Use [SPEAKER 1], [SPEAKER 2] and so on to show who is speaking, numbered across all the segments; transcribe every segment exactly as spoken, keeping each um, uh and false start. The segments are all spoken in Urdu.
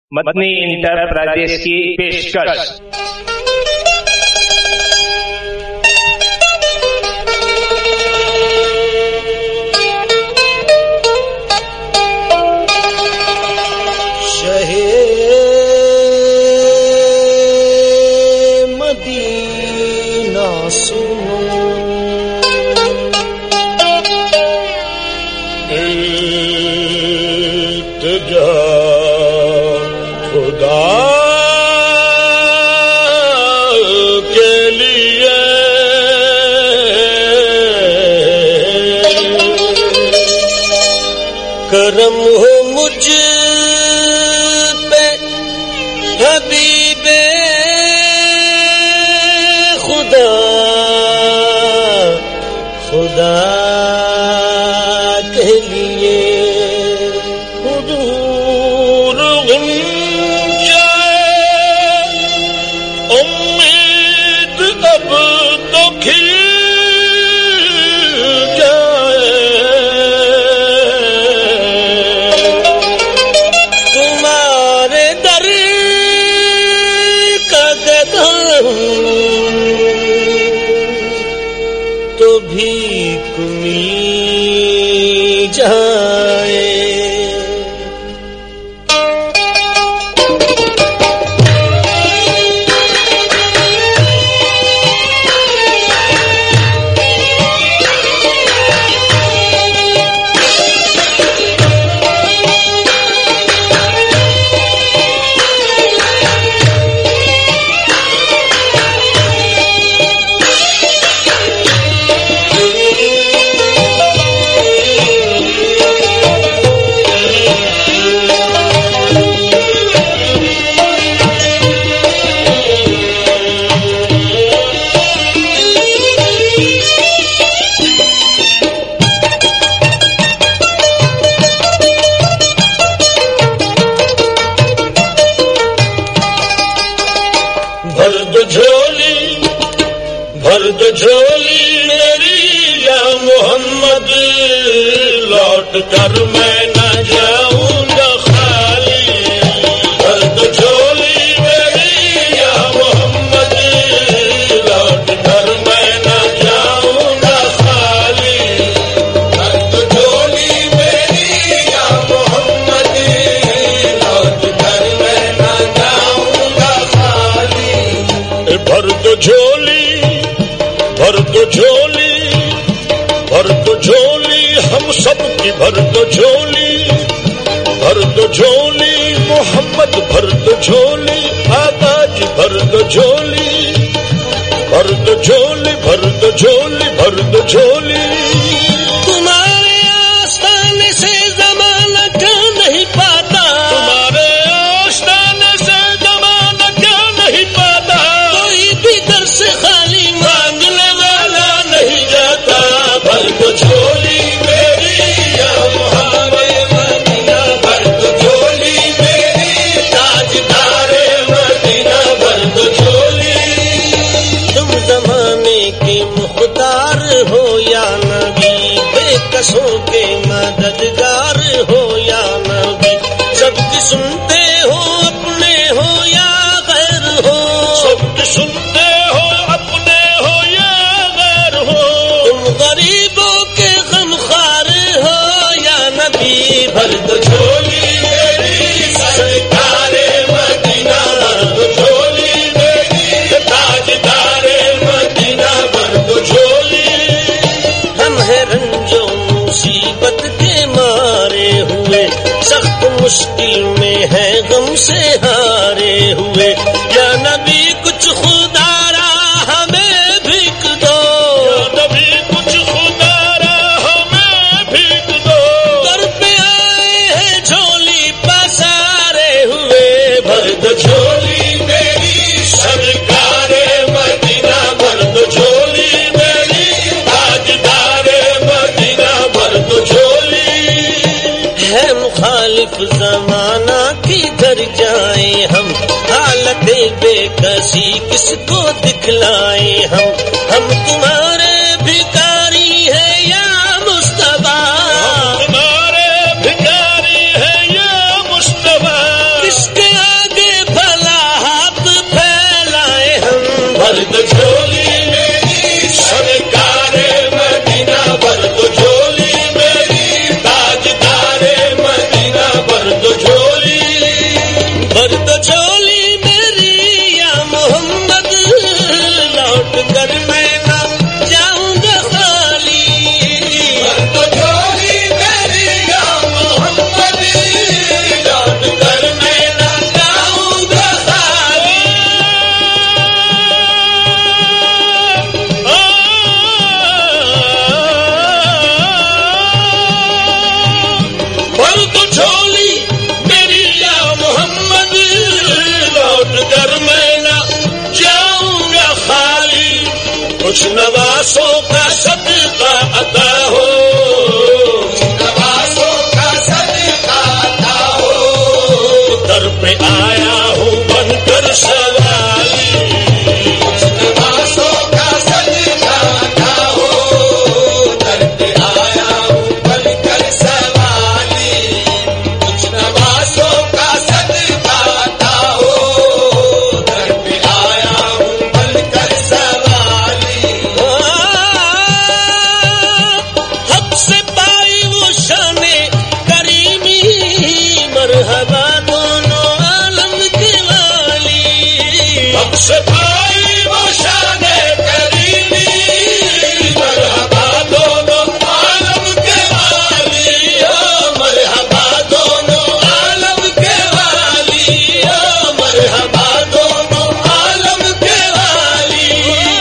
[SPEAKER 1] مدنی انٹرپرائزز کی پیشکش۔
[SPEAKER 2] شہ مدینہ سنو، التجا خدا کے لیے کرم ہو مجھ پہ حبیب خدا، خدا کے لیے تو بھی کمی جائے۔ بھر دو جھولی میری یا محمد، لوٹ کر میں نہ جاؤں گا خالی۔ بھر دو جھولی میری یا محمد، لوٹ کر میں نہ جاؤں گا خالی۔ بھر دو جھولی میری یا محمد، لوٹ کر میں نہ جاؤں گا خالی۔ بھر دو جھولی، بھر دو جھولی، بھر دو جھولی ہم سب کی، بھر دو جھولی، بھر دو جھولی محمد، بھر دو جھولی آقا جی، بھر دو جھولی، بھر دو جھولی، بھر دو جھولی، بھر دو جھولی۔ تمہارے آستانے سے زمانہ کیا نہیں پاتا، تمہارے آستانے سے زمانہ کیا نہیں پاتا، کوئی بھی در سے خالی مانگنے والا نہیں جاتا۔ بھر دو جھولی میری یا محمد مدینہ، بھر دو جھولی میری تاجدار مدینہ، بھر دو جھولی۔ تم زمانے کے مختار ہو یا نبی، بے کسوں کے مددگار ہو یا نبی، سب کی سنتے ہو اپنے ہو یا غیر ہو، سب کی سنتے ہو اپنے ہو یا غیر ہو، تم غریبوں کے غمخوار ہو یا نبی۔ بھر دو جھولی میری سرکار مدینہ، بھر دو جھولی میری تاجدار مدینہ، بھر دو جھولی۔ ہم ہیں رنجو مصیبت کے مارے ہوئے، سخت مشکل میں ہے غم سے ہارے ہوئے، یا نبی کچھ خدا را ہمیں بھیک دو، یا نبی کچھ خدا را ہمیں بھیک دو، در پہ آئے ہیں جھولی پسارے ہوئے۔ بھر دو جھولی میری سرکار مدینہ، بھر دو جھولی میری تاجدار مدینہ، بھر دو جھولی۔ ہے مخالف زمانہ کدھر جائیں ہم، حالت بے کسی کس کو دکھلائیں ہم، ہم تمہارے بھکاری ہیں یا مصطفیٰ، ہم تمہارے بھکاری ہیں یا مصطفیٰ، کس کے کچھ نوازوں کا صدقہ عطا ہو، نوازوں کا صدقہ عطا ہو، در پہ آیا ہوں بن کر سوالی، کچھ نوازوں کا صدقہ عطا ہو، در پہ آیا ہوں بن کر سوالی، کچھ نوازوں کا صدقہ عطا ہو، در پہ آیا ہوں بن کر سوالی۔ حق سے پائی وہ شان کریمی، مرحبا دونوں عالم کے والی، حق سے پائی وہ شان کریمی، مرحبا دونوں عالم کے والی، مرحبا دونوں عالم کے والی، مرحبا دونوں عالم کے والی۔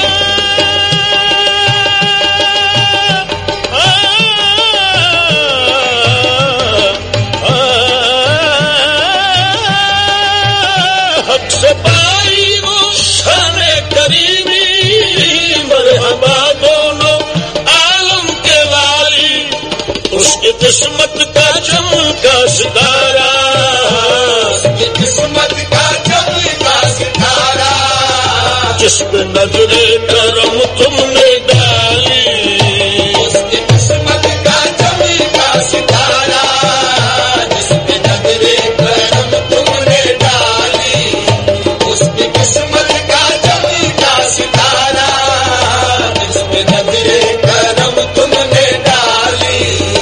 [SPEAKER 2] حق سے پائی وہ شان کریمی، مرحبا دونوں عالم کے والی، اس کی قسمت کا چمکا ستارہ، اس کی قسمت کا چمکا ستارہ، جس پہ نظر کرم تم نے ڈالی، اس کی قسمت کا چمکا ستارہ، جس پہ نظر کرم تم نے ڈالی، اس کی قسمت کا چمکا ستارہ، جس پہ نظر کرم تم نے ڈالی۔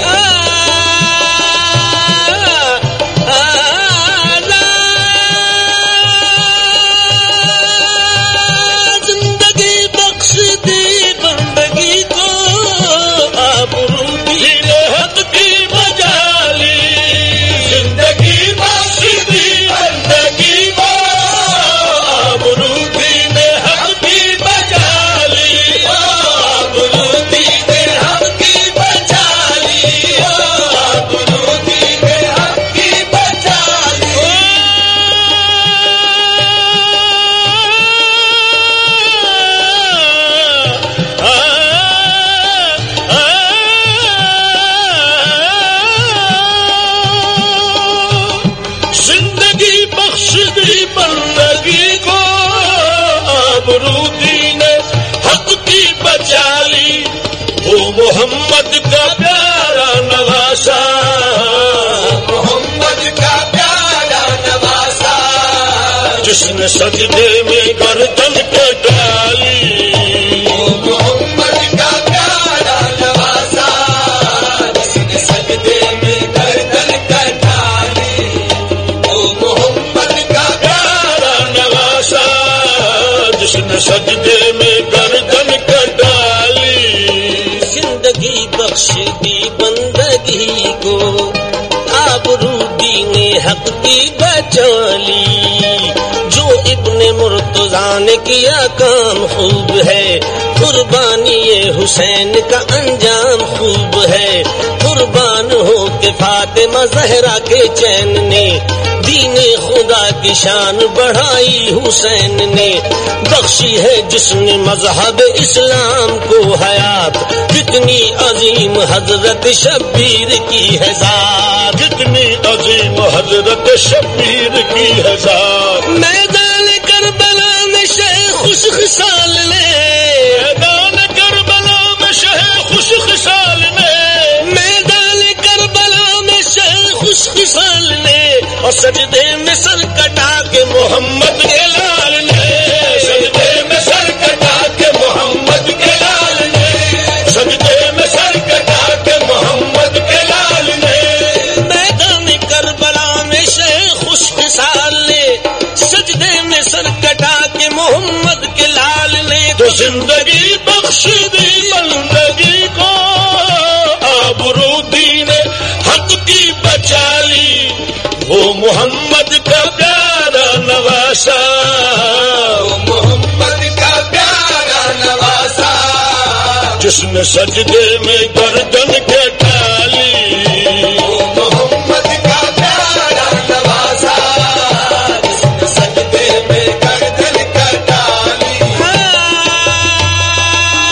[SPEAKER 2] زندگی بخش دی بندگی کو، آبرو دین حق کی بجالی، زندگی بخش دی بندگی کو، آبرو دین حق کی بجالی، آبرو دین حق کی بجالی، آبرو دین حق کی بجالی۔ زندگی بخش دی بندگی کو، آبرو دین حق کی بچالی، وہ محمد کا پیارا نواسا، محمد کا پیارا نواسا، جس نے سجدے میں گردن کے ڈالی، وہ محمد کا پیارا نواسا، جس نے سجدے میں گردن کے ڈالی، وہ محمد کا پیارا نواسا، جس نے سجدے میں گردن کے ڈالی۔ زندگی بخش دی بندگی کو، آبرو دین حق کی بچالی، جو ابن مرتضیٰ نے کیا کام خوب ہے، قربانی حسین کا انجام خوب ہے، قربان ہو کے فاطمہ زہرا کے چین نے، دین خدا کی شان بڑھائی حسین نے، بخشی ہے جس نے مذہب اسلام کو حیات، کتنی عظیم حضرت شبیر کی ہے ذات، کتنی عظیم حضرت شبیر کی ہے ذات۔ میدان کربلا میں شہ خوش خصال نے، میدان کربلا میں شہ خوش خصال نے، میدان کربلا میں شہ خوش خصال نے، اور سجدے میں سر کٹا کے محمد کے لال نے، سجدے میں سر کٹا کے محمد کے لال نے، سجدے میں سر کٹا کے محمد کے لال نے، میدان کربلا میں شہ خوش خصال نے، سجدے میں سر کٹا کے محمد کے لال نے، تو زندگی بخش دی بندگی کو، آبرو دین حق کی بچالی، وہ محمد کا پیارا نواسا، وہ محمد کا پیارا نواسا، جس نے سجدے میں گردن کے ڈالی، وہ محمد کا پیارا نواسا، جس نے سجدے میں گردن کے ڈالی۔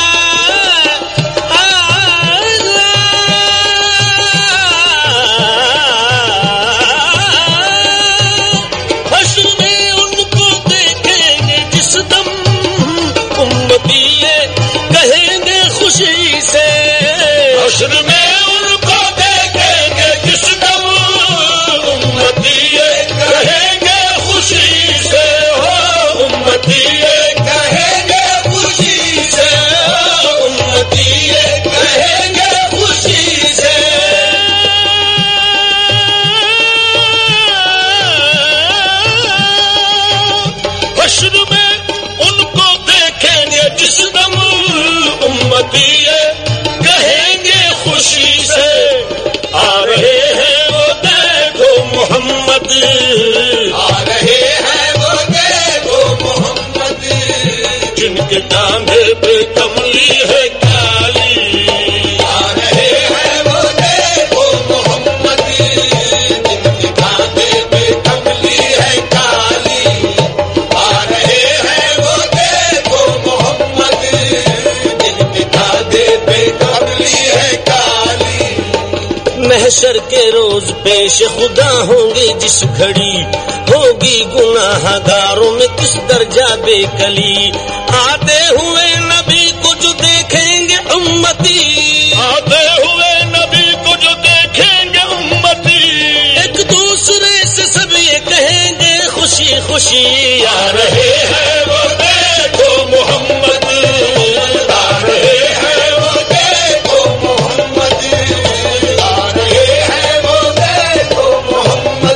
[SPEAKER 2] کاندھے پہ کملی ہے کالی آ رہے ہیں وہ دیکھو محمد جن کے کاندھے پہ کملی ہے کالی آ رہے ہیں وہ دیکھو محمد جن کے کاندھے پہ کملی ہے کالی محشر کے روز پیش خدا ہوں گے جس گھڑی ہوگی گناہ گاروں میں کس درجہ بے کلی آتے ہوئے نبی کو جو دیکھیں گے امتی آتے ہوئے نبی کو جو دیکھیں گے امتی ایک دوسرے سے سب یہ کہیں گے خوشی خوشی آ رہے ہیں وہ دیکھو محمد آ رہے ہیں وہ دیکھو محمد آ رہے ہیں وہ دیکھو محمد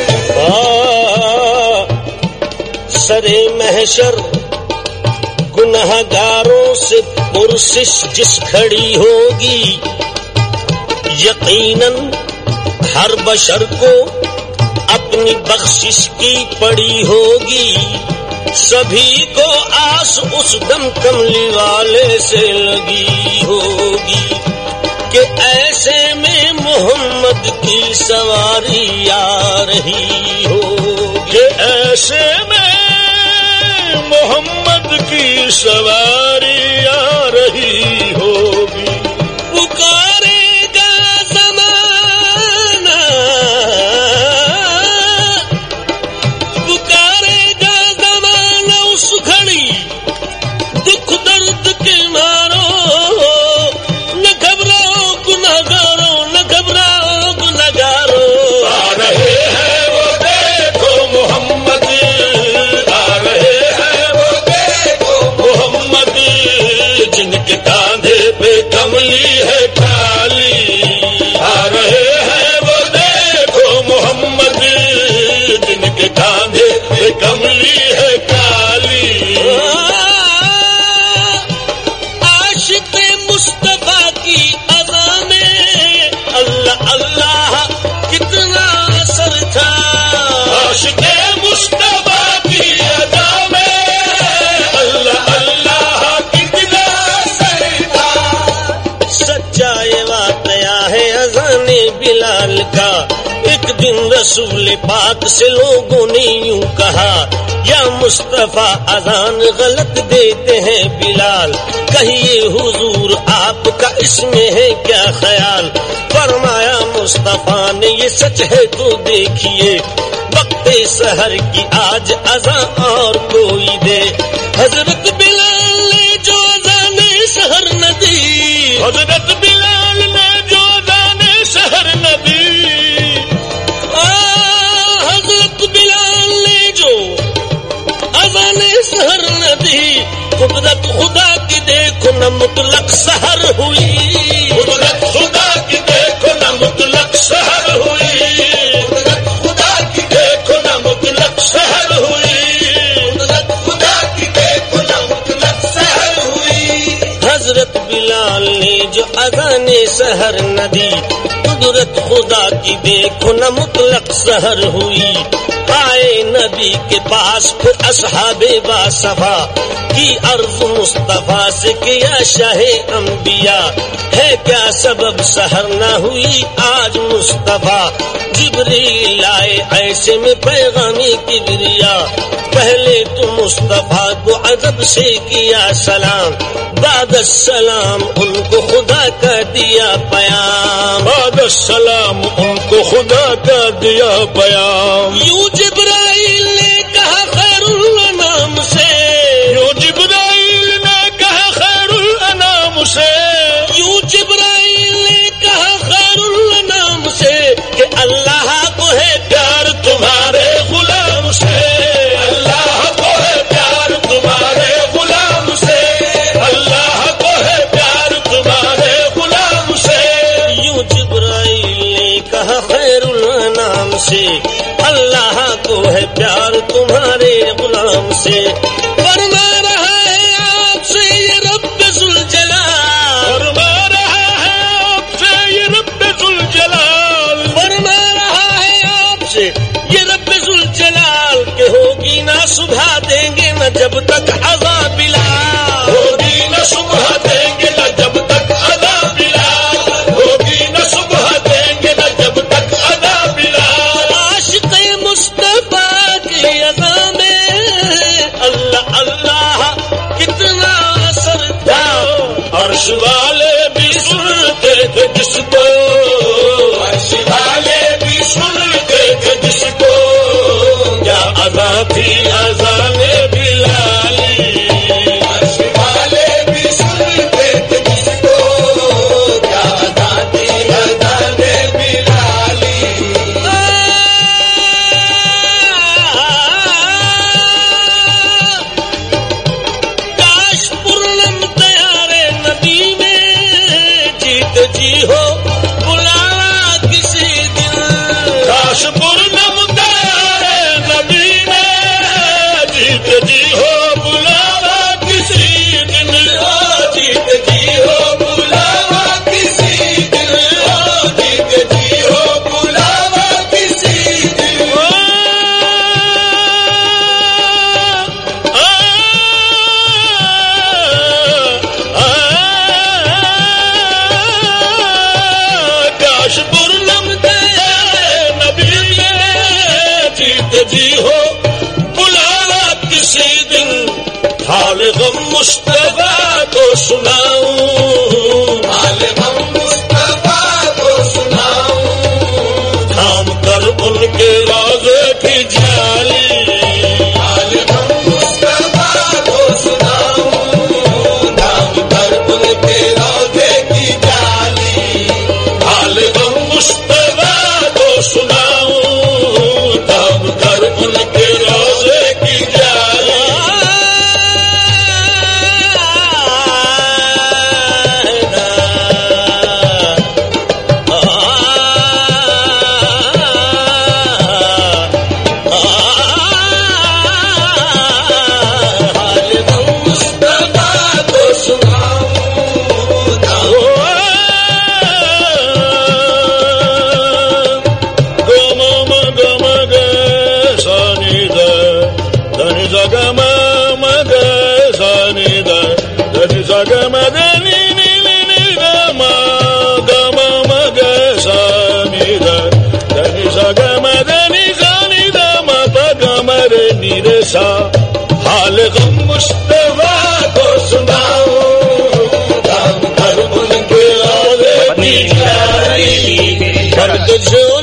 [SPEAKER 2] سرے محشر گناہ گاروں سے پرسش جس کھڑی ہوگی یقیناً ہر بشر کو اپنی بخشش کی پڑی ہوگی سبھی کو آس اس دم کملی والے سے لگی ہوگی کہ ایسے میں محمد کی سواری آ رہی ہوگی کہ ایسے میں محمد کی سواری آ رہی ہوگی پکارے گا زمانہ پکارے گا زمانہ اس گھڑی دکھ درد کے مارو نہ گھبراؤ گنہگارو نہ گھبراؤ گنہگارو آ رہے ہیں وہ دیکھو محمد آ رہے جن کے کاندھے پہ کملی ہے کالی آ رہے ہیں وہ دیکھو محمد جن کے کاندھے پہ کملی ہے کالی عاشق مصطفیٰ کی اذا میں اللہ اللہ کتنا اثر تھا عاشق مصطفیٰ کی اذا میں اللہ اللہ کتنا اثر تھا سچا یہ واقعہ ہے اذان بلال کا ایک دن رسول پاک سے لوگوں نے یوں کہا یا مصطفیٰ اذان غلط دیتے ہیں بلال کہیے حضور آپ کا اس میں ہے کیا خیال فرمایا مصطفیٰ نے یہ سچ ہے تو دیکھیے وقت سحر کی آج اذان اور کوئی دے حضرت بلال نے جو اذان سحر نہ دی حضرت بلال نے جو اذان سحر نہ دی حضرت بلال نے جو اذان سحر نہ دی قدرت خدا کی دیکھو نہ مطلق سحر ہوئی قدرت خدا کی دیکھو نہ مطلق سحر ہوئی قدرت خدا کی دیکھو نہ مطلق سحر ہوئی قدرت خدا کی دیکھو نہ مطلق سحر ہوئی حضرت بلال نے جو اذان سحر نہ دی قدرت خدا کی دیکھو نہ مطلق سحر ہوئی آئے نبی کے پاس پھر اصحاب باصفا کی عرض مصطفیٰ سے کیا شاہ انبیاء ہے کیا سبب سحر نہ ہوئی آج مصطفیٰ جبریل آئے ایسے میں پیغامی کبریا پہلے تو مصطفیٰ کو ادب سے کیا سلام بعد السلام ان کو خدا کا دیا پیام بعد السلام ان کو خدا کا دیا پیام یوں جبرائیل نے کہا خیر الانام سے یوں جبرائیل نے کہا خیر الانام سے یوں جبرائیل نے کہا خیر الانام سے کہ اللہ کو ہے پیار تمہارے غلام سے اللہ کو ہے پیار تمہارے غلام سے اللہ کو ہے پیار تمہارے غلام سے یوں جبرائیل نے کہا خیر الانام سے اللہ کو ہے پیار تمہارے غلام سے فرما رہا ہے آپ سے یہ رب ذوالجلال فرما رہا ہے آپ سے یہ رب ذوالجلال فرما رہا ہے آپ سے یہ رب ذوالجلال کہ ہوگی نہ صبح دیں گے نہ جب تک عذاب بلال تھی اذان بلالی عرش والے بھی سنتے تھے جس کو کیا ادا تھی اذان بلالی کاش پورنم تیارے ندی میں جیت جی ہو بلاوا کسی دن کاش پورنم تیارے ندی میں جیت جی ہو بلاوا کسی دن جیت جی ہو بلاوا کسی دن جیت جی ہو بلاوا کسی دن کاش پورنم تیارے نبی میں جیت جی ہو بلاوا کسی دن حال غم مصطفیٰ کو سناؤں حال غم مصطفیٰ کو سناؤں تھام کر ان کے روضے کی جالی حال غم مصطفیٰ کو سناؤں تھام کر ان کے روضے کی جالی حال غم مصطفیٰ کو سناؤں تھام کر ان کے روضے کی جالی حال غم مصطفیٰ کو سناؤں دام کر ان کے روضے کی جالی درد جو